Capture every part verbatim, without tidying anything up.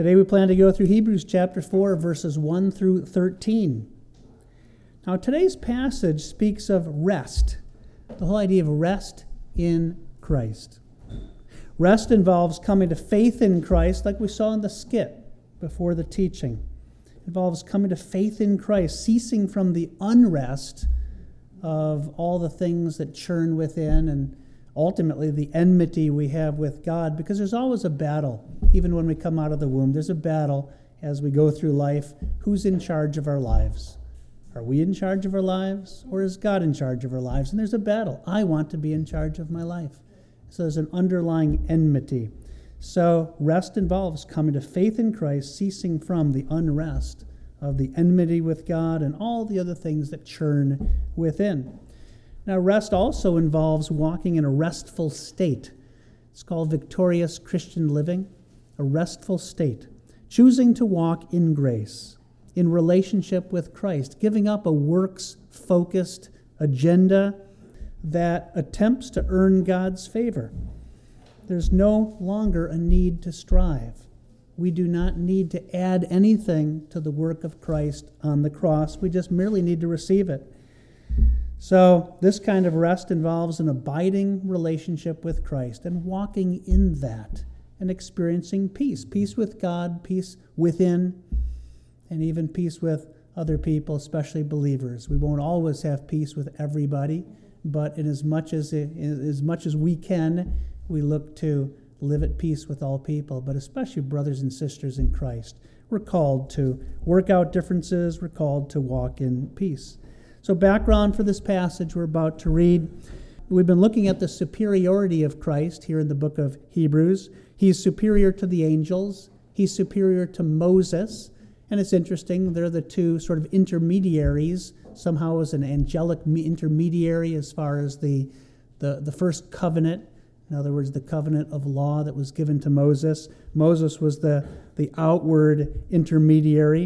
Today we plan to go through Hebrews chapter four, verses one through thirteen. Now today's passage speaks of rest, the whole idea of rest in Christ. Rest involves coming to faith in Christ, like we saw in the skit before the teaching. It involves coming to faith in Christ, ceasing from the unrest of all the things that churn within and ultimately the enmity we have with God, because there's always a battle. Even when we come out of the womb, there's a battle as we go through life. Who's in charge of our lives? Are we in charge of our lives, or is God in charge of our lives? And there's a battle. I want to be in charge of my life. So there's an underlying enmity. So rest involves coming to faith in Christ, ceasing from the unrest of the enmity with God and all the other things that churn within. Now, rest also involves walking in a restful state. It's called victorious Christian living, a restful state. Choosing to walk in grace, in relationship with Christ, giving up a works-focused agenda that attempts to earn God's favor. There's no longer a need to strive. We do not need to add anything to the work of Christ on the cross. We just merely need to receive it. So this kind of rest involves an abiding relationship with Christ and walking in that and experiencing peace. Peace with God, peace within, and even peace with other people, especially believers. We won't always have peace with everybody, but in as much as it, as much as we can, we look to live at peace with all people, but especially brothers and sisters in Christ. We're called to work out differences. We're called to walk in peace. So background for this passage we're about to read. We've been looking at the superiority of Christ here in the book of Hebrews. He's superior to the angels. He's superior to Moses. And it's interesting, they're the two sort of intermediaries, somehow as an angelic intermediary as far as the, the, the first covenant. In other words, the covenant of law that was given to Moses. Moses was the, the outward intermediary.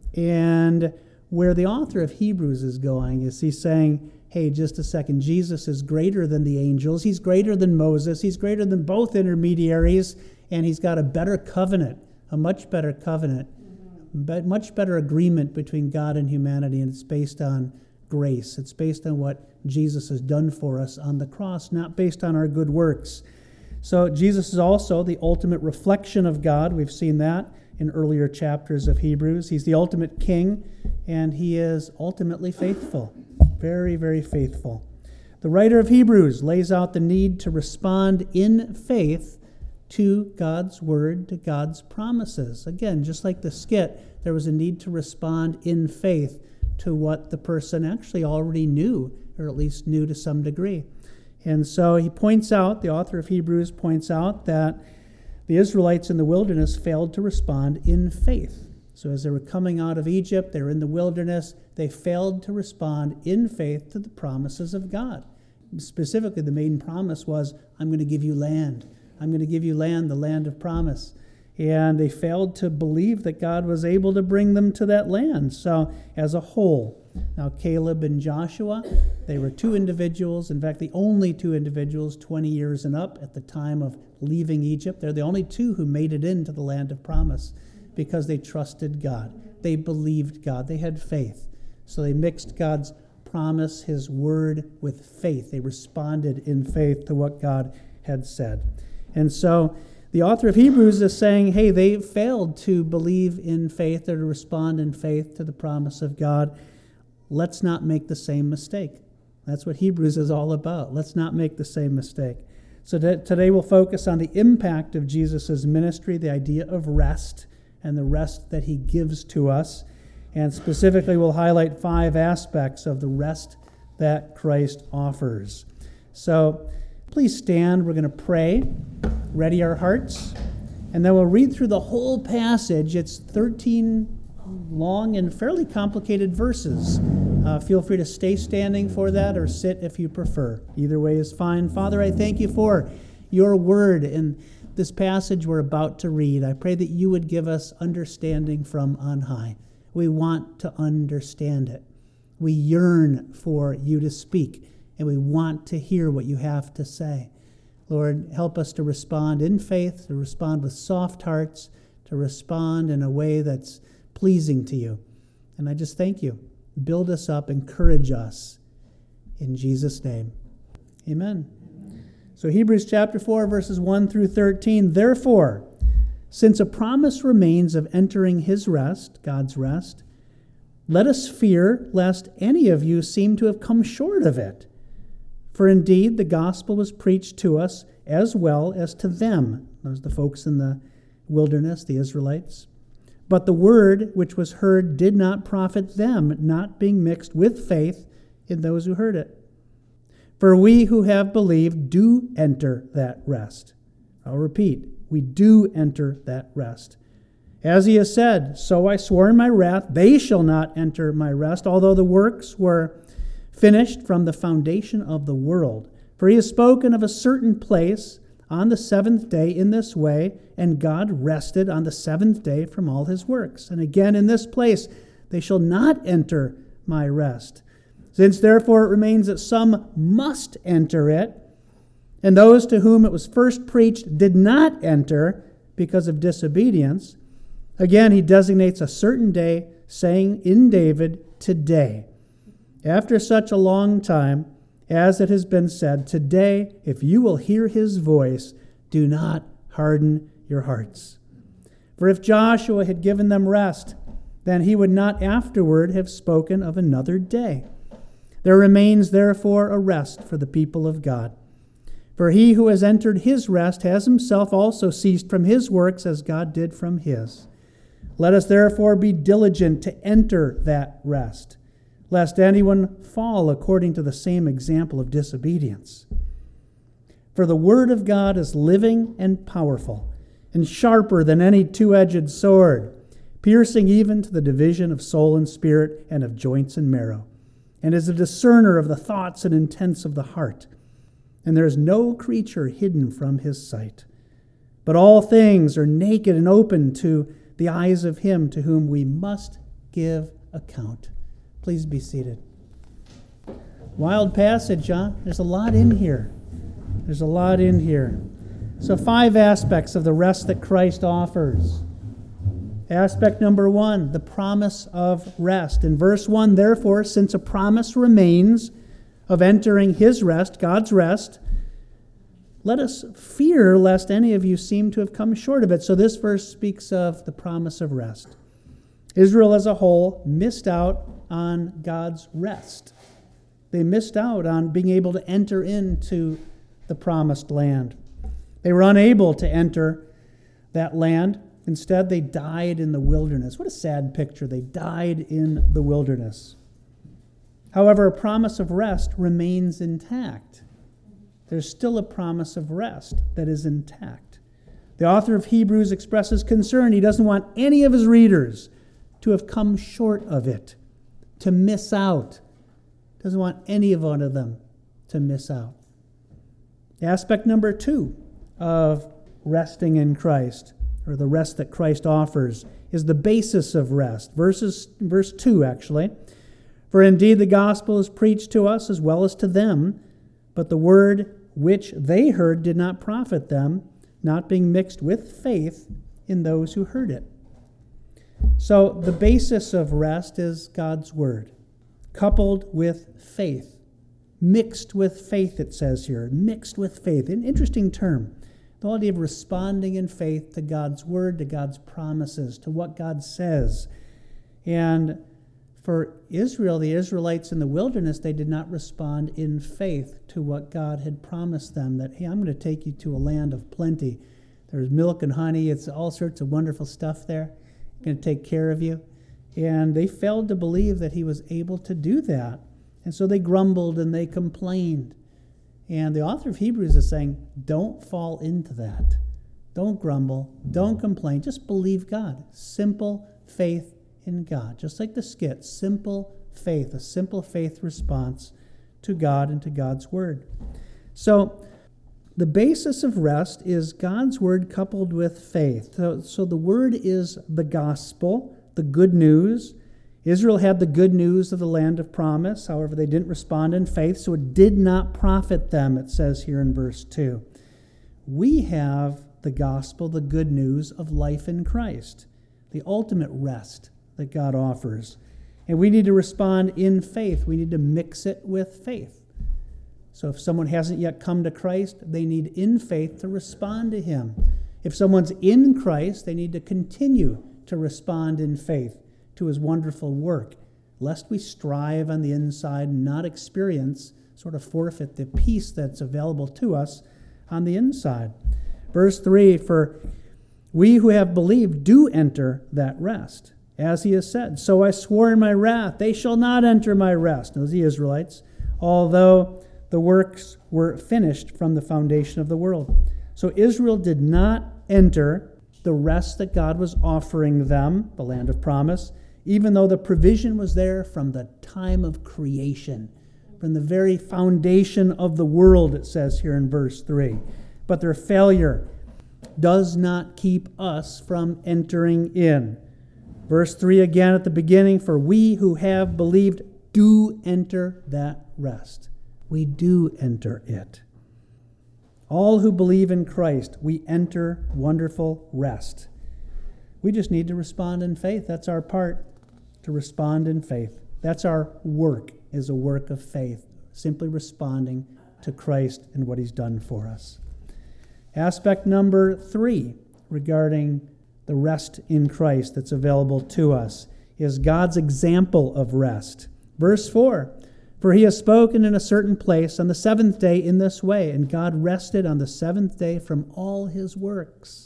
And where the author of Hebrews is going is he's saying, hey, just a second, Jesus is greater than the angels. He's greater than Moses. He's greater than both intermediaries. And he's got a better covenant, a much better covenant, but much better agreement between God and humanity. And it's based on grace. It's based on what Jesus has done for us on the cross, not based on our good works. So Jesus is also the ultimate reflection of God. We've seen that in earlier chapters of Hebrews. He's the ultimate king, and he is ultimately faithful. Very, very faithful. The writer of Hebrews lays out the need to respond in faith to God's word, to God's promises. Again, just like the skit, there was a need to respond in faith to what the person actually already knew, or at least knew to some degree. And so he points out, the author of Hebrews points out that the Israelites in the wilderness failed to respond in faith. So as they were coming out of Egypt, they were in the wilderness, they failed to respond in faith to the promises of God. Specifically, the main promise was, I'm going to give you land. I'm going to give you land, the land of promise. And they failed to believe that God was able to bring them to that land. So as a whole, now Caleb and Joshua, they were two individuals, in fact, the only two individuals twenty years and up at the time of leaving Egypt. They're the only two who made it into the land of promise because they trusted God. They believed God. They had faith. So they mixed God's promise, his word, with faith. They responded in faith to what God had said. And so the author of Hebrews is saying, hey, they failed to believe in faith or to respond in faith to the promise of God. Let's not make the same mistake. That's what Hebrews is all about. Let's not make the same mistake. So today we'll focus on the impact of Jesus' ministry, the idea of rest, and the rest that he gives to us. And specifically, we'll highlight five aspects of the rest that Christ offers. So please stand. We're going to pray, ready our hearts, and then we'll read through the whole passage. It's thirteen long and fairly complicated verses. Uh, feel free to stay standing for that or sit if you prefer. Either way is fine. Father, I thank you for your word in this passage we're about to read. I pray that you would give us understanding from on high. We want to understand it. We yearn for you to speak, and we want to hear what you have to say. Lord, help us to respond in faith, to respond with soft hearts, to respond in a way that's pleasing to you. And I just thank you. Build us up, encourage us. In Jesus' name, amen. So Hebrews chapter four, verses one through thirteen. Therefore, since a promise remains of entering his rest, God's rest, let us fear lest any of you seem to have come short of it. For indeed the gospel was preached to us as well as to them, those the folks in the wilderness, the Israelites. But the word which was heard did not profit them, not being mixed with faith in those who heard it. For we who have believed do enter that rest. I'll repeat, we do enter that rest. As he has said, so I swore in my wrath, they shall not enter my rest, although the works were finished from the foundation of the world. For he has spoken of a certain place on the seventh day in this way, and God rested on the seventh day from all his works. And again in this place, they shall not enter my rest. Since therefore it remains that some must enter it, and those to whom it was first preached did not enter because of disobedience, again he designates a certain day, saying in David, today. After such a long time, as it has been said, today, if you will hear his voice, do not harden your hearts. For if Joshua had given them rest, then he would not afterward have spoken of another day. There remains therefore a rest for the people of God. For he who has entered his rest has himself also ceased from his works as God did from his. Let us therefore be diligent to enter that rest, lest anyone fall according to the same example of disobedience. For the word of God is living and powerful, and sharper than any two-edged sword, piercing even to the division of soul and spirit and of joints and marrow, and is a discerner of the thoughts and intents of the heart. And there is no creature hidden from his sight, but all things are naked and open to the eyes of him to whom we must give account. Please be seated. Wild passage, huh? There's a lot in here. There's a lot in here. So five aspects of the rest that Christ offers. Aspect number one, the promise of rest. In verse one, therefore, since a promise remains of entering his rest, God's rest, let us fear lest any of you seem to have come short of it. So this verse speaks of the promise of rest. Israel as a whole missed out on God's rest. They missed out on being able to enter into the promised land. They were unable to enter that land. Instead, they died in the wilderness. What a sad picture. They died in the wilderness. However, a promise of rest remains intact. There's still a promise of rest that is intact. The author of Hebrews expresses concern. He doesn't want any of his readers to have come short of it, to miss out. Doesn't want any of one of them to miss out. Aspect number two of resting in Christ, or the rest that Christ offers, is the basis of rest. Verses, verse two, actually. For indeed the gospel is preached to us as well as to them, but the word which they heard did not profit them, not being mixed with faith in those who heard it. So the basis of rest is God's word, coupled with faith. Mixed with faith, it says here. Mixed with faith. An interesting term. The whole idea of responding in faith to God's word, to God's promises, to what God says. And for Israel, the Israelites in the wilderness, they did not respond in faith to what God had promised them, that, hey, I'm going to take you to a land of plenty. There's milk and honey. It's all sorts of wonderful stuff there. I'm going to take care of you. And they failed to believe that he was able to do that. And so they grumbled and they complained. And the author of Hebrews is saying, don't fall into that. Don't grumble. Don't complain. Just believe God. Simple faith in God. Just like the skit, simple faith, a simple faith response to God and to God's word. So the basis of rest is God's word coupled with faith. So, so the word is the gospel, the good news. Israel had the good news of the land of promise. However, they didn't respond in faith, so it did not profit them, it says here in verse two. We have the gospel, the good news of life in Christ, the ultimate rest that God offers. And we need to respond in faith. We need to mix it with faith. So if someone hasn't yet come to Christ, they need in faith to respond to him. If someone's in Christ, they need to continue to respond in faith to his wonderful work, lest we strive on the inside and not experience, sort of forfeit the peace that's available to us on the inside. Verse three, for we who have believed do enter that rest, as he has said. So I swore in my wrath, they shall not enter my rest, those the Israelites, although the works were finished from the foundation of the world. So Israel did not enter the rest that God was offering them, the land of promise, even though the provision was there from the time of creation, from the very foundation of the world, it says here in verse three. But their failure does not keep us from entering in. Verse three again at the beginning, for we who have believed do enter that rest. We do enter it. All who believe in Christ, we enter wonderful rest. We just need to respond in faith. That's our part, to respond in faith. That's our work, is a work of faith, simply responding to Christ and what he's done for us. Aspect number three regarding the rest in Christ that's available to us is God's example of rest. Verse four, for he has spoken in a certain place on the seventh day in this way, and God rested on the seventh day from all his works.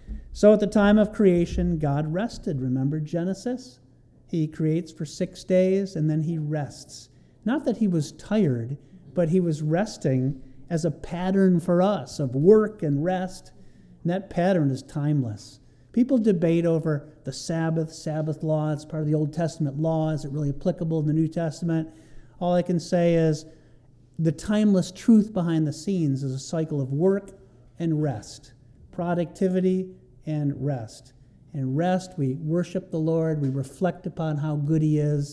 So at the time of creation, God rested. Remember Genesis? He creates for six days and then he rests. Not that he was tired, but he was resting as a pattern for us of work and rest. And that pattern is timeless. People debate over the Sabbath, Sabbath law. It's part of the Old Testament law. Is it really applicable in the New Testament? All I can say is the timeless truth behind the scenes is a cycle of work and rest, productivity and rest. And rest, we worship the Lord, we reflect upon how good he is,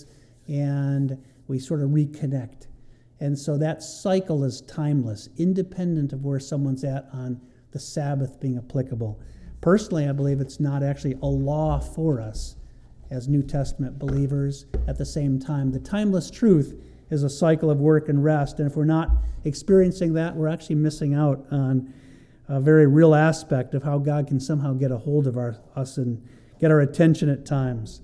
and we sort of reconnect. And so that cycle is timeless, independent of where someone's at on the Sabbath being applicable. Personally, I believe it's not actually a law for us as New Testament believers. At the same time, the timeless truth is a cycle of work and rest. And if we're not experiencing that, we're actually missing out on a very real aspect of how God can somehow get a hold of our, us and get our attention at times.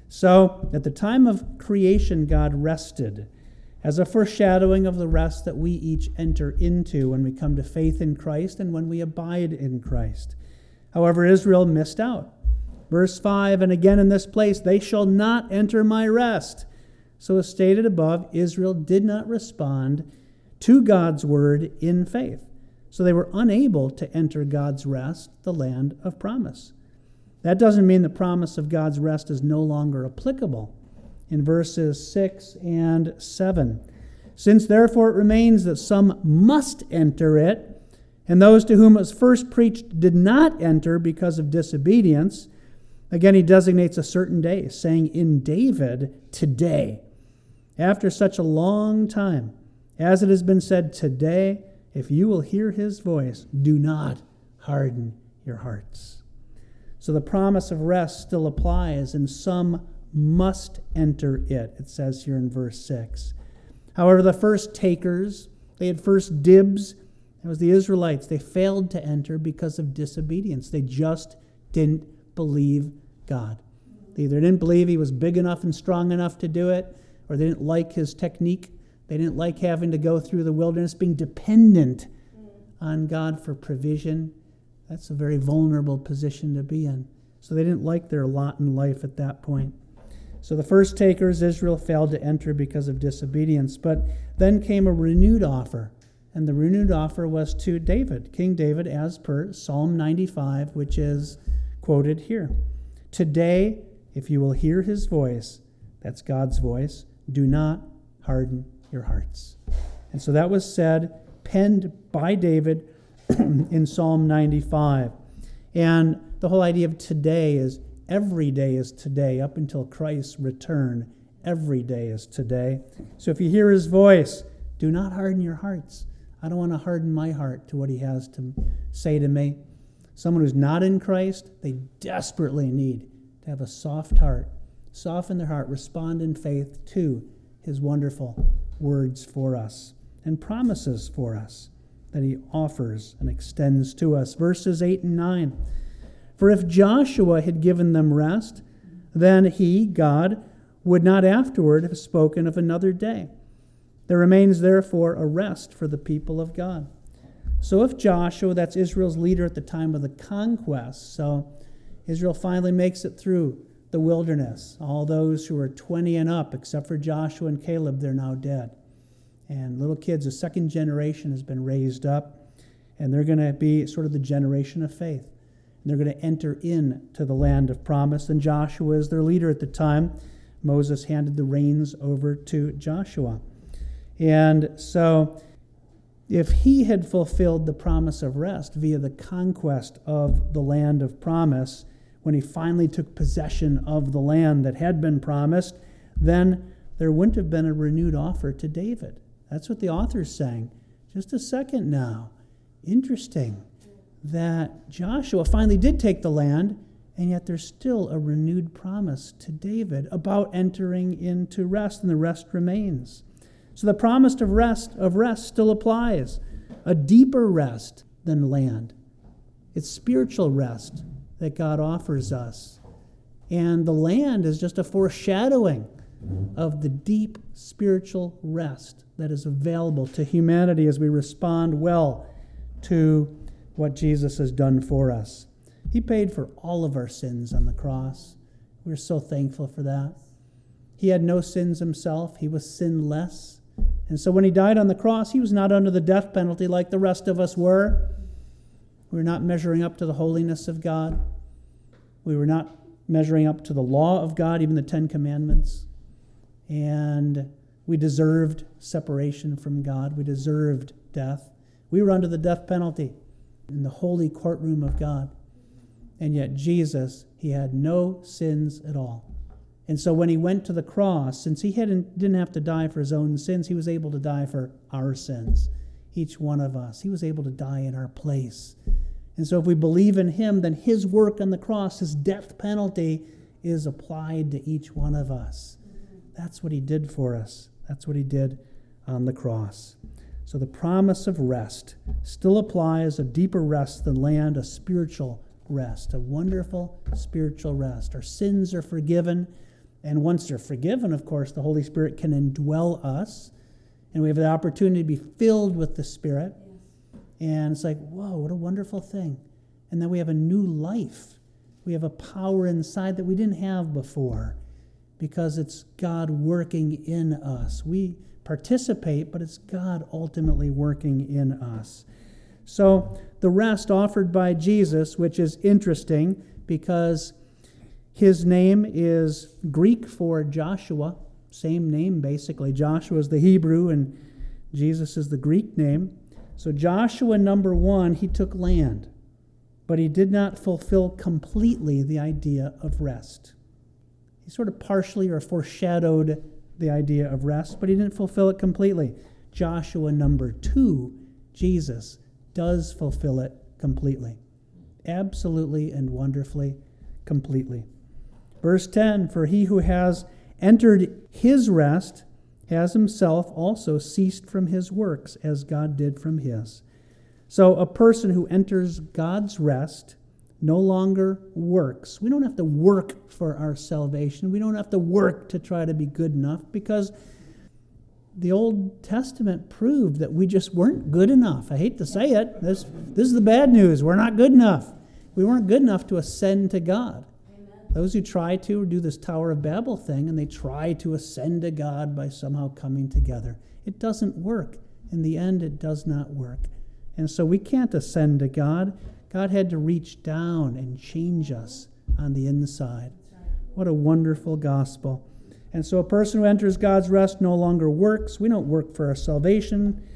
So, at the time of creation, God rested as a foreshadowing of the rest that we each enter into when we come to faith in Christ and when we abide in Christ. However, Israel missed out. Verse five, and again in this place, they shall not enter my rest. So as stated above, Israel did not respond to God's word in faith. So they were unable to enter God's rest, the land of promise. That doesn't mean the promise of God's rest is no longer applicable. In verses six and seven, since therefore it remains that some must enter it, and those to whom it was first preached did not enter because of disobedience, again he designates a certain day, saying in David, today. After such a long time, as it has been said, today, if you will hear his voice, do not harden your hearts. So the promise of rest still applies, and some must enter it, it says here in verse six. However, the first takers, they had first dibs. It was the Israelites. They failed to enter because of disobedience. They just didn't believe God. They either didn't believe he was big enough and strong enough to do it, or they didn't like his technique. They didn't like having to go through the wilderness, being dependent on God for provision. That's a very vulnerable position to be in. So they didn't like their lot in life at that point. So the first takers, Israel, failed to enter because of disobedience. But then came a renewed offer. And the renewed offer was to David, King David, as per Psalm ninety-five, which is quoted here. Today, if you will hear his voice, that's God's voice, do not harden your hearts. And so that was said, penned by David in Psalm ninety-five. And the whole idea of today is every day is today up until Christ's return. Every day is today. So if you hear his voice, do not harden your hearts. I don't want to harden my heart to what he has to say to me. Someone who's not in Christ, they desperately need to have a soft heart, soften their heart, respond in faith to his wonderful words for us and promises for us that he offers and extends to us. Verses eight and nine. For if Joshua had given them rest, then he, God, would not afterward have spoken of another day. There remains therefore a rest for the people of God. So if Joshua, that's Israel's leader at the time of the conquest, so Israel finally makes it through the wilderness. All those who are twenty and up, except for Joshua and Caleb, they're now dead. And little kids, the second generation has been raised up, and they're going to be sort of the generation of faith. And they're going to enter into the land of promise, and Joshua is their leader at the time. Moses handed the reins over to Joshua. And so if he had fulfilled the promise of rest via the conquest of the land of promise, when he finally took possession of the land that had been promised, then there wouldn't have been a renewed offer to David. That's what the author's saying. Just a second now. Interesting that Joshua finally did take the land, and yet there's still a renewed promise to David about entering into rest, and the rest remains. So the promise of rest of rest still applies, a deeper rest than land. It's spiritual rest that God offers us. And the land is just a foreshadowing of the deep spiritual rest that is available to humanity as we respond well to what Jesus has done for us. He paid for all of our sins on the cross. We're so thankful for that. He had no sins himself. He was sinless. And so when he died on the cross, he was not under the death penalty like the rest of us were. We were not measuring up to the holiness of God. We were not measuring up to the law of God, even the Ten Commandments. And we deserved separation from God. We deserved death. We were under the death penalty in the holy courtroom of God. And yet Jesus, he had no sins at all. And so when he went to the cross, since he hadn't, didn't have to die for his own sins, he was able to die for our sins, each one of us. He was able to die in our place. And so if we believe in him, then his work on the cross, his death penalty, is applied to each one of us. That's what he did for us. That's what he did on the cross. So the promise of rest still applies, a deeper rest than land, a spiritual rest, a wonderful spiritual rest. Our sins are forgiven, and once they're forgiven, of course, the Holy Spirit can indwell us, and we have the opportunity to be filled with the Spirit. And it's like, whoa, what a wonderful thing. And then we have a new life. We have a power inside that we didn't have before because it's God working in us. We participate, but it's God ultimately working in us. So the rest offered by Jesus, which is interesting because his name is Greek for Joshua, same name basically. Joshua is the Hebrew and Jesus is the Greek name. So Joshua, number one, he took land, but he did not fulfill completely the idea of rest. He sort of partially or foreshadowed the idea of rest, but he didn't fulfill it completely. Joshua, number two, Jesus, does fulfill it completely. Absolutely and wonderfully, completely. Verse ten, for he who has entered his rest has himself also ceased from his works, as God did from his. So a person who enters God's rest no longer works. We don't have to work for our salvation. We don't have to work to try to be good enough, because the Old Testament proved that we just weren't good enough. I hate to say it. This, this is the bad news. We're not good enough. We weren't good enough to ascend to God. Those who try to do this Tower of Babel thing, and they try to ascend to God by somehow coming together, it doesn't work. In the end, it does not work. And so we can't ascend to God. God had to reach down and change us on the inside. What a wonderful gospel. And so a person who enters God's rest no longer works. We don't work for our salvation.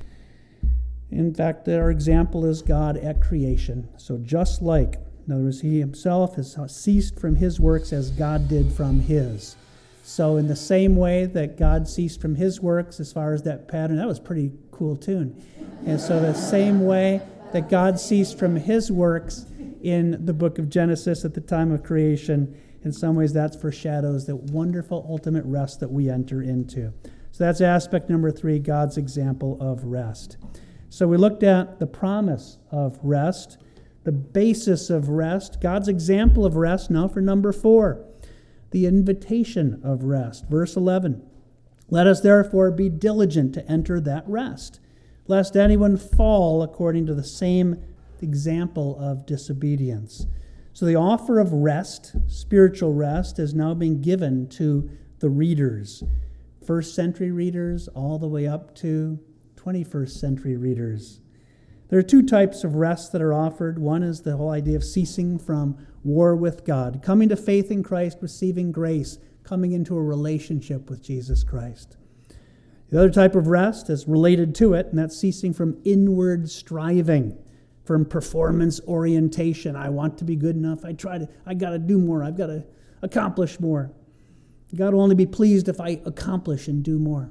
In fact, our example is God at creation. So just like, in other words, he himself has ceased from his works as God did from his. So in the same way that God ceased from his works, as far as that pattern, that was a pretty cool tune. And so the same way that God ceased from his works, in the book of Genesis at the time of creation. In some ways, that foreshadows the wonderful ultimate rest that we enter into. So that's aspect number three, God's example of rest. So we looked at the promise of rest, the basis of rest, God's example of rest. Now for number four, the invitation of rest. Verse eleven, let us therefore be diligent to enter that rest, lest anyone fall according to the same example of disobedience. So the offer of rest, spiritual rest, is now being given to the readers. First century readers all the way up to twenty-first century readers. There are two types of rest that are offered. One is the whole idea of ceasing from war with God, coming to faith in Christ, receiving grace, coming into a relationship with Jesus Christ. The other type of rest is related to it, and that's ceasing from inward striving, from performance orientation. I want to be good enough. I try to, I got to do more. I've got to accomplish more. God will only be pleased if I accomplish and do more.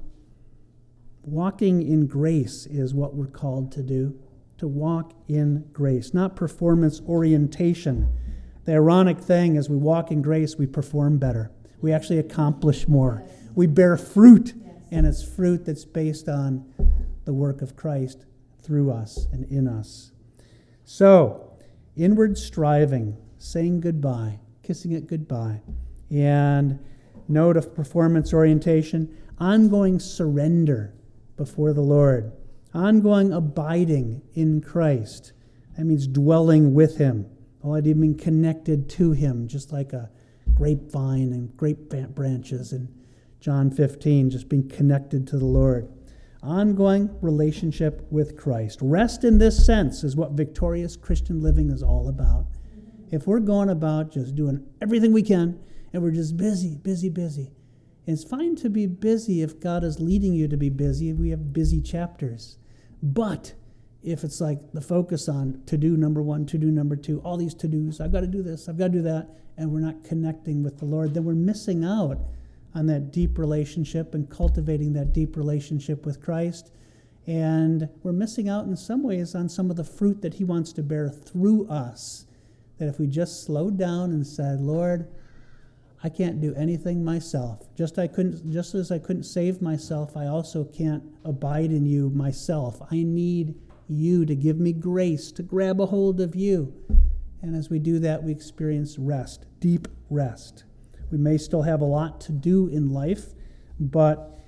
Walking in grace is what we're called to do, to walk in grace, not performance orientation. The ironic thing is we walk in grace, we perform better. We actually accomplish more. We bear fruit, and it's fruit that's based on the work of Christ through us and in us. So, inward striving, saying goodbye, kissing it goodbye, and note of performance orientation, ongoing surrender before the Lord, ongoing abiding in Christ. That means dwelling with Him. The idea of being connected to Him, just like a grapevine and grape branches in John fifteen, just being connected to the Lord. Ongoing relationship with Christ. Rest in this sense is what victorious Christian living is all about. If we're going about just doing everything we can, and we're just busy, busy, busy. It's fine to be busy if God is leading you to be busy. We have busy chapters. But if it's like the focus on to-do number one, to-do number two, all these to-dos, I've got to do this, I've got to do that, and we're not connecting with the Lord, then we're missing out on that deep relationship and cultivating that deep relationship with Christ. And we're missing out in some ways on some of the fruit that He wants to bear through us. That if we just slowed down and said, Lord, I can't do anything myself. Just I couldn't, just as I couldn't save myself, I also can't abide in You myself. I need You to give me grace, to grab a hold of You. And as we do that, we experience rest, deep rest. We may still have a lot to do in life, but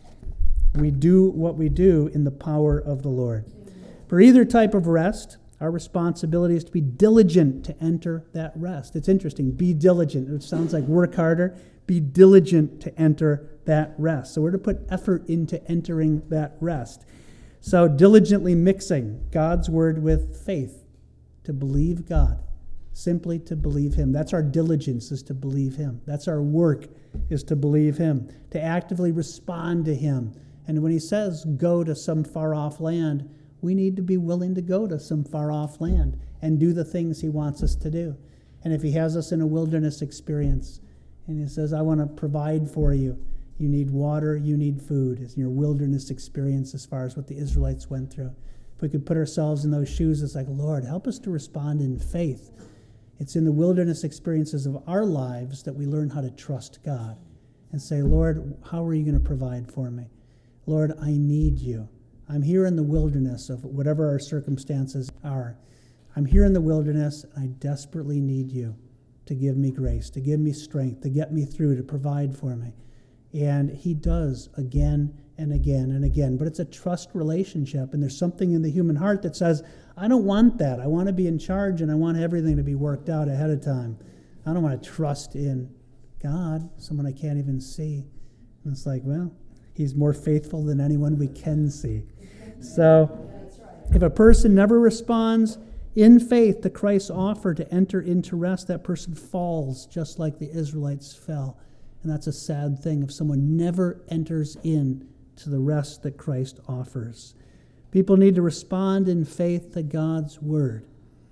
we do what we do in the power of the Lord. For either type of rest, our responsibility is to be diligent to enter that rest. It's interesting, be diligent. It sounds like work harder. Be diligent to enter that rest. So we're to put effort into entering that rest. So diligently mixing God's word with faith, to believe God, simply to believe Him. That's our diligence, is to believe Him. That's our work, is to believe Him, to actively respond to Him. And when He says, go to some far-off land, we need to be willing to go to some far-off land and do the things He wants us to do. And if He has us in a wilderness experience, and He says, I want to provide for you, you need water, you need food. It's your wilderness experience as far as what the Israelites went through. If we could put ourselves in those shoes, it's like, Lord, help us to respond in faith. It's in the wilderness experiences of our lives that we learn how to trust God and say, Lord, how are You going to provide for me? Lord, I need You. I'm here in the wilderness of whatever our circumstances are. I'm here in the wilderness, and I desperately need You to give me grace, to give me strength, to get me through, to provide for me. And He does again and again and again. But it's a trust relationship, and there's something in the human heart that says, I don't want that. I want to be in charge, and I want everything to be worked out ahead of time. I don't want to trust in God, someone I can't even see. And it's like, well, He's more faithful than anyone we can see. So if a person never responds in faith to Christ's offer to enter into rest, that person falls just like the Israelites fell. And that's a sad thing if someone never enters in to the rest that Christ offers. People need to respond in faith to God's word.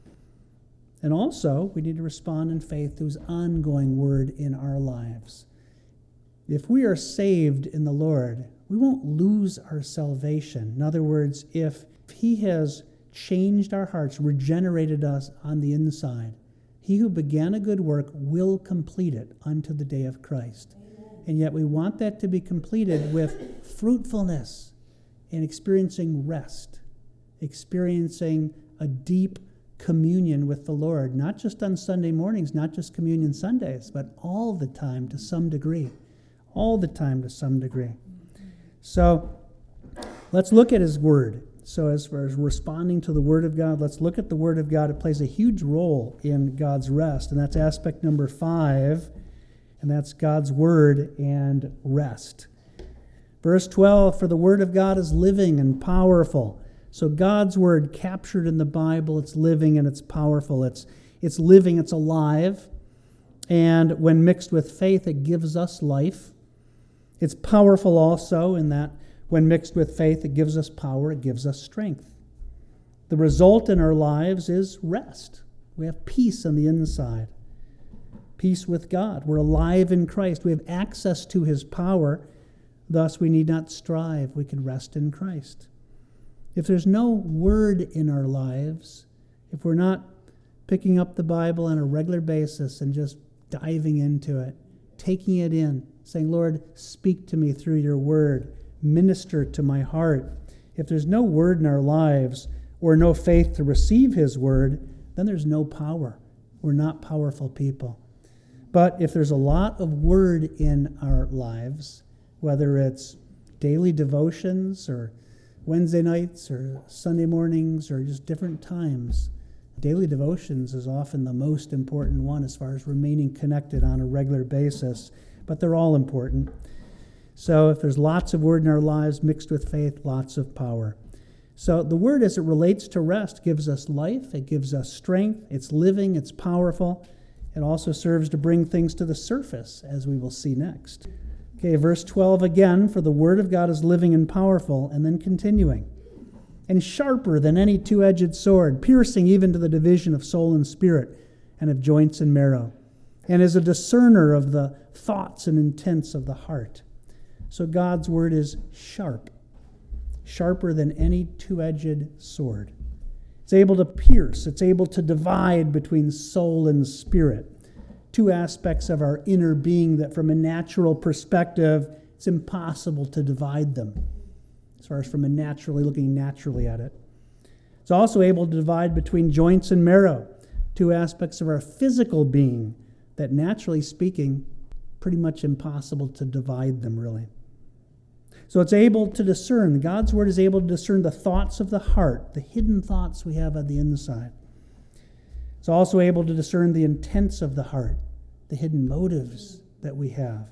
And also, we need to respond in faith to His ongoing word in our lives. If we are saved in the Lord, we won't lose our salvation. In other words, if He has changed our hearts, regenerated us on the inside, He who began a good work will complete it unto the day of Christ. And yet we want that to be completed with fruitfulness and experiencing rest, experiencing a deep communion with the Lord, not just on Sunday mornings, not just communion Sundays, but all the time to some degree. All the time to some degree. So let's look at his word. So as far as responding to the word of God, let's look at the word of God. It plays a huge role in God's rest, and that's aspect number five, and that's God's word and rest. Verse twelve, for the word of God is living and powerful. So God's word captured in the Bible, it's living and it's powerful. It's, it's living, it's alive. And when mixed with faith, it gives us life. It's powerful also in that when mixed with faith, it gives us power, it gives us strength. The result in our lives is rest. We have peace on the inside. Peace with God. We're alive in Christ. We have access to his power. Thus, we need not strive. We can rest in Christ. If there's no word in our lives, if we're not picking up the Bible on a regular basis and just diving into it, taking it in, saying, Lord, speak to me through your word, minister to my heart. If there's no word in our lives or no faith to receive his word, then there's no power. We're not powerful people. But if there's a lot of word in our lives, whether it's daily devotions or Wednesday nights or Sunday mornings or just different times, daily devotions is often the most important one as far as remaining connected on a regular basis, but they're all important. So if there's lots of word in our lives mixed with faith, lots of power. So the word as it relates to rest gives us life, it gives us strength, it's living, it's powerful. It also serves to bring things to the surface, as we will see next. Okay, verse twelve again, for the word of God is living and powerful, and then continuing. And sharper than any two-edged sword, piercing even to the division of soul and spirit, and of joints and marrow, and is a discerner of the thoughts and intents of the heart. So God's word is sharp, sharper than any two-edged sword. It's able to pierce, it's able to divide between soul and spirit. Two aspects of our inner being that from a natural perspective, it's impossible to divide them, as far as from a naturally looking naturally at it. It's also able to divide between joints and marrow, two aspects of our physical being that, naturally speaking, pretty much impossible to divide them, really. So it's able to discern. God's word is able to discern the thoughts of the heart, the hidden thoughts we have on the inside. It's also able to discern the intents of the heart, the hidden motives that we have.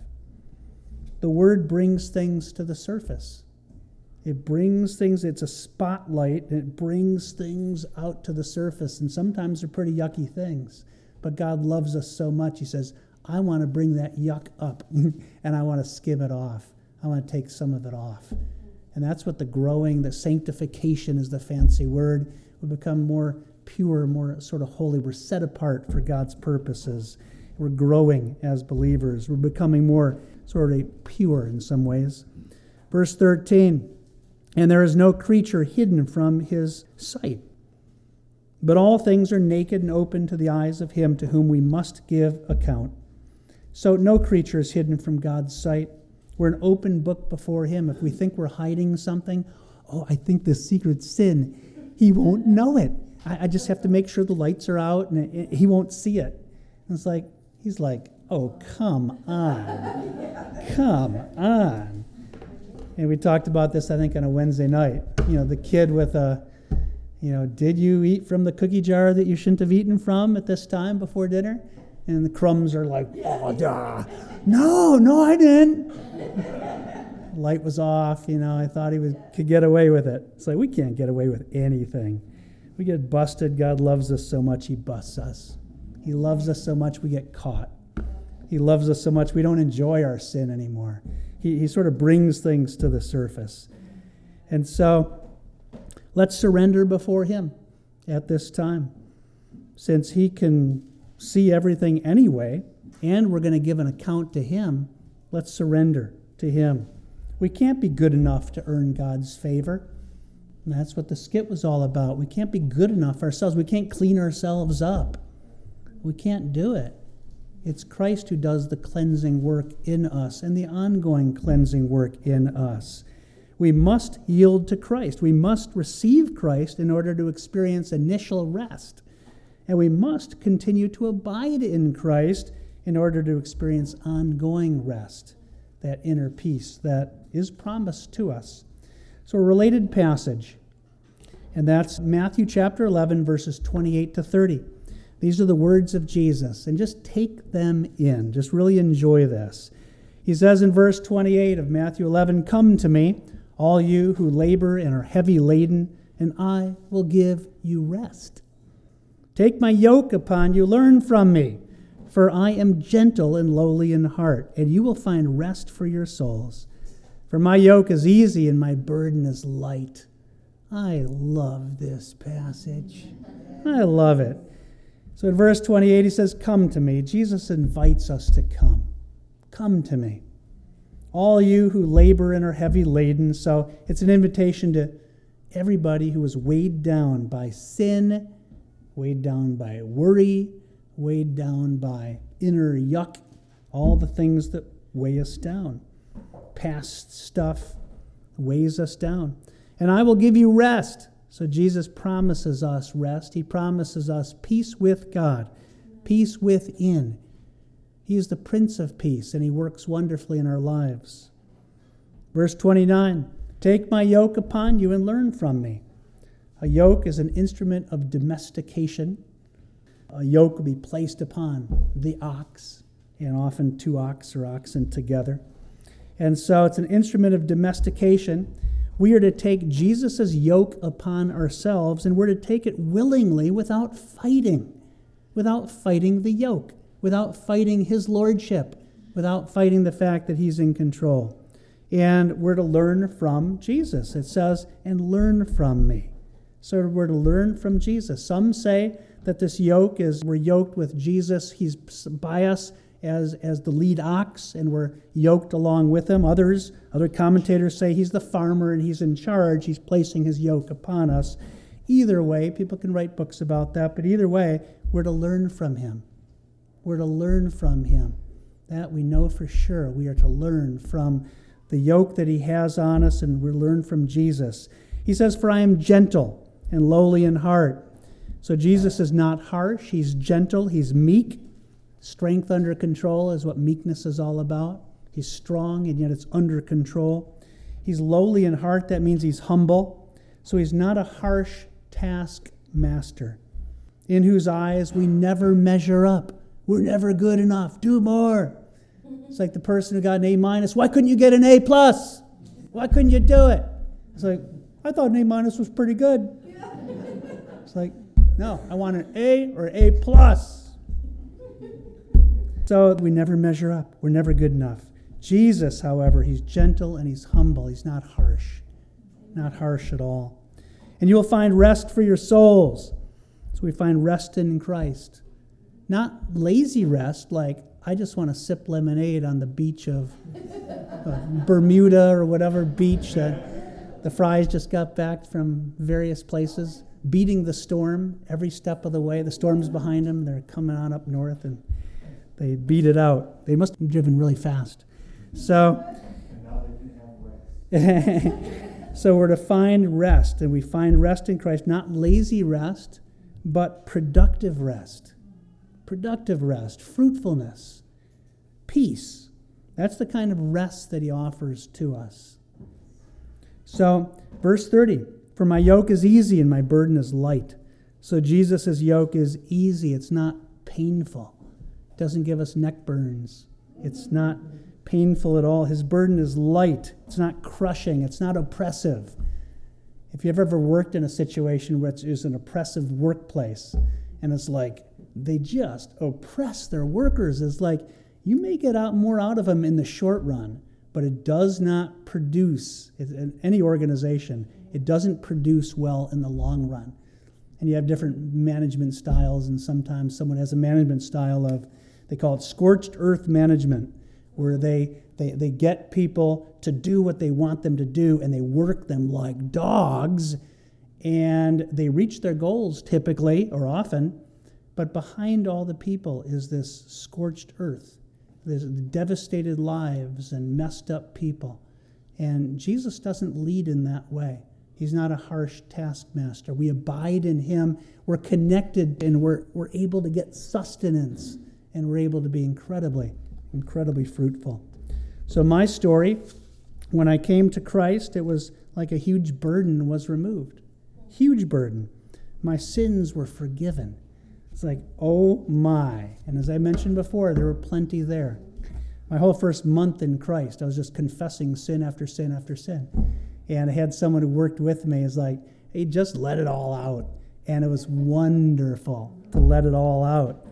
The word brings things to the surface. It brings things, it's a spotlight, and it brings things out to the surface. And sometimes they're pretty yucky things. But God loves us so much, he says, I want to bring that yuck up, and I want to skim it off. I want to take some of it off. And that's what the growing, the sanctification is the fancy word. We become more pure, more sort of holy. We're set apart for God's purposes. We're growing as believers. We're becoming more sort of pure in some ways. Verse thirteen, and there is no creature hidden from his sight, but all things are naked and open to the eyes of him to whom we must give account. So no creature is hidden from God's sight. We're an open book before him. If we think we're hiding something, oh, I think this secret sin, he won't know it. I, I just have to make sure the lights are out and it, it, he won't see it. And it's like, he's like, oh, come on. Come on. And we talked about this, I think, on a Wednesday night. You know, the kid with a, you know, did you eat from the cookie jar that you shouldn't have eaten from at this time before dinner? And the crumbs are like, oh, duh. No, no, I didn't. The light was off, you know, I thought he was, could get away with it. It's like, we can't get away with anything. We get busted. God loves us so much, he busts us. He loves us so much, we get caught. He loves us so much, we don't enjoy our sin anymore. He, he sort of brings things to the surface. And so, let's surrender before him at this time. Since he can see everything anyway, and we're going to give an account to him, let's surrender to him. We can't be good enough to earn God's favor. And that's what the skit was all about. We can't be good enough ourselves. We can't clean ourselves up. We can't do it. It's Christ who does the cleansing work in us and the ongoing cleansing work in us. We must yield to Christ. We must receive Christ in order to experience initial rest. And we must continue to abide in Christ in order to experience ongoing rest, that inner peace that is promised to us. So a related passage, and that's Matthew chapter eleven, verses twenty-eight to thirty. These are the words of Jesus, and just take them in. Just really enjoy this. He says in verse twenty-eight of Matthew eleven, "Come to me, all you who labor and are heavy laden, and I will give you rest. Take my yoke upon you, learn from me, for I am gentle and lowly in heart, and you will find rest for your souls. For my yoke is easy and my burden is light." I love this passage. I love it. So in verse twenty-eight, he says, "Come to me." Jesus invites us to come. Come to me. All you who labor and are heavy laden. So it's an invitation to everybody who is weighed down by sin, weighed down by worry, weighed down by inner yuck, all the things that weigh us down. Past stuff weighs us down. "And I will give you rest." So Jesus promises us rest. He promises us peace with God, peace within. He is the Prince of Peace, and he works wonderfully in our lives. Verse twenty-nine, "Take my yoke upon you and learn from me." A yoke is an instrument of domestication. A yoke will be placed upon the ox, and often two ox or oxen together. And so it's an instrument of domestication. We are to take Jesus' yoke upon ourselves, and we're to take it willingly without fighting, without fighting the yoke, without fighting his lordship, without fighting the fact that he's in control. And we're to learn from Jesus. It says, "and learn from me." So we're to learn from Jesus. Some say that this yoke is, we're yoked with Jesus. He's by us as, as the lead ox, and we're yoked along with him. Others, other commentators say he's the farmer and he's in charge. He's placing his yoke upon us. Either way, people can write books about that, but either way, we're to learn from him. We're to learn from him. That we know for sure. We are to learn from the yoke that he has on us, and we learn from Jesus. He says, "For I am gentle and lowly in heart." So Jesus is not harsh. He's gentle. He's meek. Strength under control is what meekness is all about. He's strong, and yet it's under control. He's lowly in heart. That means he's humble. So he's not a harsh taskmaster, in whose eyes we never measure up. We're never good enough. Do more. It's like the person who got an A minus. Why couldn't you get an A plus? Why couldn't you do it? It's like, I thought an A minus was pretty good. It's like, no, I want an A or A plus. So we never measure up. We're never good enough. Jesus, however, he's gentle and he's humble. He's not harsh. Not harsh at all. And you will find rest for your souls. So we find rest in Christ. Not lazy rest, like I just want to sip lemonade on the beach of uh, Bermuda or whatever beach that the Fries just got back from various places, beating the storm every step of the way. The storm's behind them. They're coming on up north, and they beat it out. They must have driven really fast. So, so we're to find rest, and we find rest in Christ, not lazy rest, but productive rest. Productive rest, fruitfulness, peace. That's the kind of rest that he offers to us. So, verse thirty, "For my yoke is easy and my burden is light." So Jesus' yoke is easy. It's not painful. It doesn't give us neck burns. It's not painful at all. His burden is light. It's not crushing. It's not oppressive. If you've ever worked in a situation where it's an oppressive workplace, and it's like they just oppress their workers, it's like you may get out more out of them in the short run, but it does not produce, in any organization, it doesn't produce well in the long run. And you have different management styles, and sometimes someone has a management style of, they call it scorched earth management, where they, they, they get people to do what they want them to do, and they work them like dogs, and they reach their goals typically, or often, But behind all the people is this scorched earth. There's devastated lives and messed up people. And Jesus doesn't lead in that way. He's not a harsh taskmaster. We abide in him. We're connected, and we're, we're able to get sustenance, and we're able to be incredibly, incredibly fruitful. So my story, when I came to Christ, it was like a huge burden was removed. Huge burden. My sins were forgiven. It's like, oh my. And as I mentioned before, there were plenty there. My whole first month in Christ, I was just confessing sin after sin after sin. And I had someone who worked with me. Is like, hey, just let it all out. And it was wonderful to let it all out.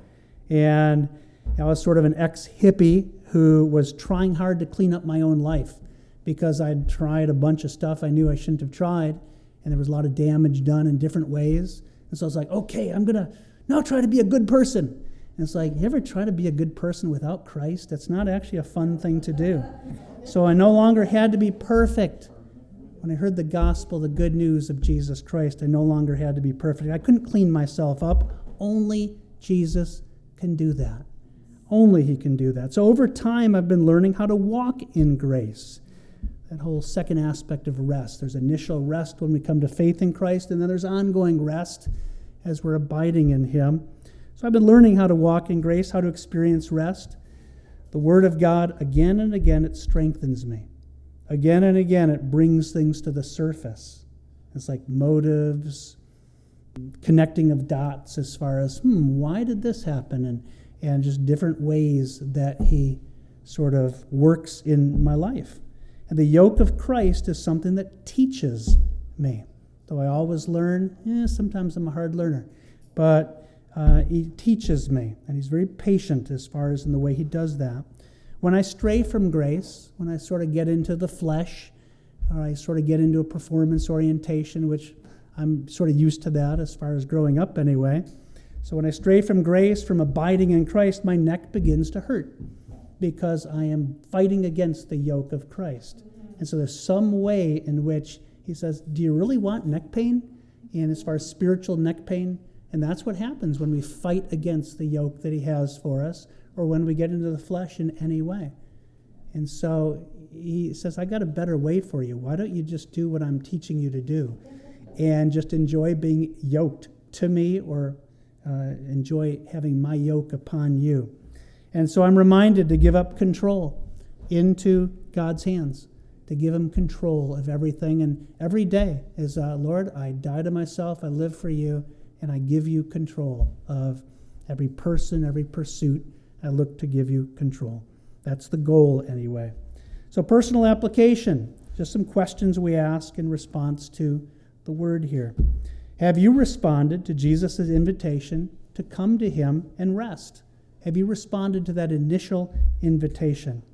And I was sort of an ex-hippie who was trying hard to clean up my own life because I'd tried a bunch of stuff I knew I shouldn't have tried, and there was a lot of damage done in different ways. And so I was like, okay, I'm going to now try to be a good person. And it's like, you ever try to be a good person without Christ? That's not actually a fun thing to do. So I no longer had to be perfect. When I heard the gospel, the good news of Jesus Christ, I no longer had to be perfect. I couldn't clean myself up. Only Jesus can do that. Only he can do that. So over time, I've been learning how to walk in grace. That whole second aspect of rest. There's initial rest when we come to faith in Christ, and then there's ongoing rest as we're abiding in him. So I've been learning how to walk in grace, how to experience rest. The Word of God, again and again, it strengthens me. Again and again, it brings things to the surface. It's like motives, connecting of dots as far as, hmm, why did this happen? And, and just different ways that he sort of works in my life. And the yoke of Christ is something that teaches me. Though I always learn, eh, sometimes I'm a hard learner. But uh, he teaches me, and he's very patient as far as in the way he does that. When I stray from grace, when I sort of get into the flesh, or I sort of get into a performance orientation, which I'm sort of used to that as far as growing up anyway. So when I stray from grace, from abiding in Christ, my neck begins to hurt because I am fighting against the yoke of Christ. And so there's some way in which he says, do you really want neck pain? And as far as spiritual neck pain, and that's what happens when we fight against the yoke that he has for us, or when we get into the flesh in any way. And so he says, I got a better way for you. Why don't you just do what I'm teaching you to do and just enjoy being yoked to me, or uh, enjoy having my yoke upon you. And so I'm reminded to give up control into God's hands, to give him control of everything. And every day is, uh, Lord, I die to myself, I live for you, and I give you control of every person, every pursuit. I look to give you control. That's the goal anyway. So personal application, just some questions we ask in response to the word here. Have you responded to Jesus' invitation to come to him and rest? Have you responded to that initial invitation?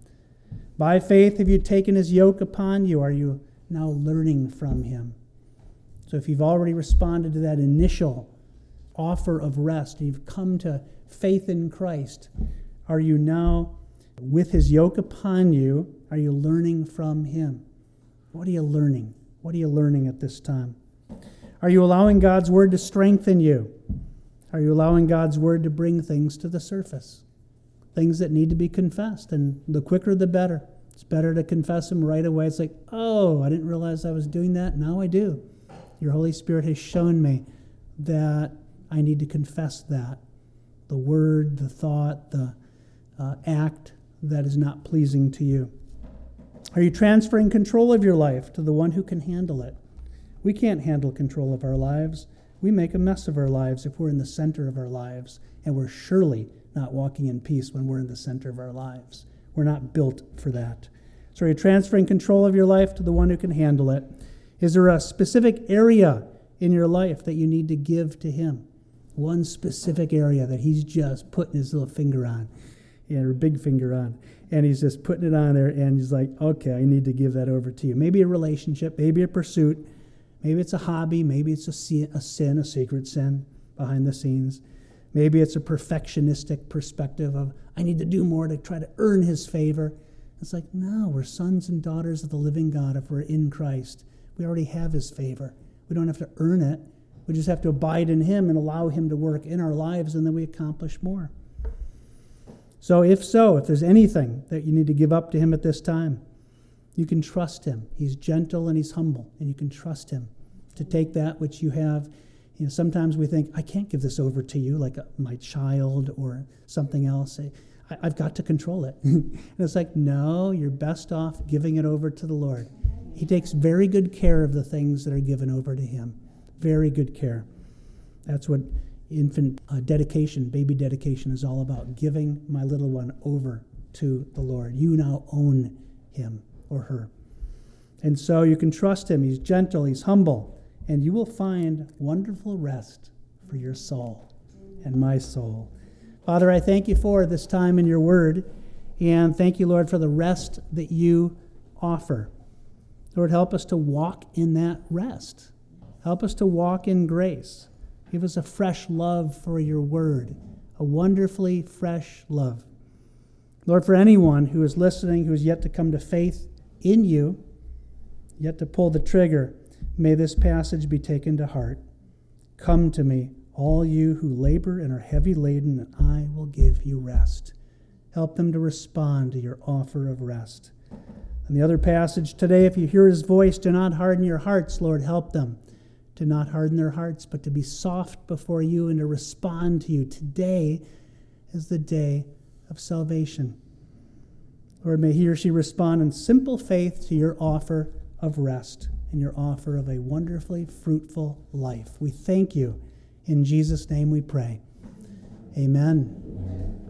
By faith, have you taken his yoke upon you? Are you now learning from him? So if you've already responded to that initial offer of rest, you've come to faith in Christ, are you now, with his yoke upon you, are you learning from him? What are you learning? What are you learning at this time? Are you allowing God's word to strengthen you? Are you allowing God's word to bring things to the surface? Things that need to be confessed, and the quicker the better. It's better to confess them right away. It's like, oh, I didn't realize I was doing that. Now I do. Your Holy Spirit has shown me that I need to confess that. The word, the thought, the uh, act that is not pleasing to you. Are you transferring control of your life to the one who can handle it? We can't handle control of our lives. We make a mess of our lives if we're in the center of our lives, and we're surely not walking in peace when we're in the center of our lives. We're not built for that. So are you transferring control of your life to the one who can handle it? Is there a specific area in your life that you need to give to him? One specific area that he's just putting his little finger on, yeah, or big finger on, and he's just putting it on there, and he's like, okay, I need to give that over to you. Maybe a relationship, maybe a pursuit, maybe it's a hobby, maybe it's a sin, a sin, a secret sin behind the scenes. Maybe it's a perfectionistic perspective of, I need to do more to try to earn his favor. It's like, no, we're sons and daughters of the living God if we're in Christ. We already have his favor. We don't have to earn it. We just have to abide in him and allow him to work in our lives, and then we accomplish more. So if so, if there's anything that you need to give up to him at this time, you can trust him. He's gentle and he's humble, and you can trust him to take that which you have. You know, sometimes we think, I can't give this over to you, like a, my child or something else. I, I've got to control it. And it's like, no, you're best off giving it over to the Lord. He takes very good care of the things that are given over to him. Very good care. That's what infant uh, dedication, baby dedication is all about, giving my little one over to the Lord. You now own him or her. And so you can trust him. He's gentle, he's humble, and you will find wonderful rest for your soul and my soul. Father, I thank you for this time in your word, and thank you, Lord, for the rest that you offer. Lord, help us to walk in that rest. Help us to walk in grace. Give us a fresh love for your word, a wonderfully fresh love. Lord, for anyone who is listening, who is yet to come to faith in you, yet to pull the trigger, may this passage be taken to heart. Come to me, all you who labor and are heavy laden, and I will give you rest. Help them to respond to your offer of rest. And the other passage today, if you hear his voice, do not harden your hearts. Lord, help them to not harden their hearts, but to be soft before you and to respond to you. Today is the day of salvation. Lord, may he or she respond in simple faith to your offer of rest and your offer of a wonderfully fruitful life. We thank you. In Jesus' name we pray. Amen.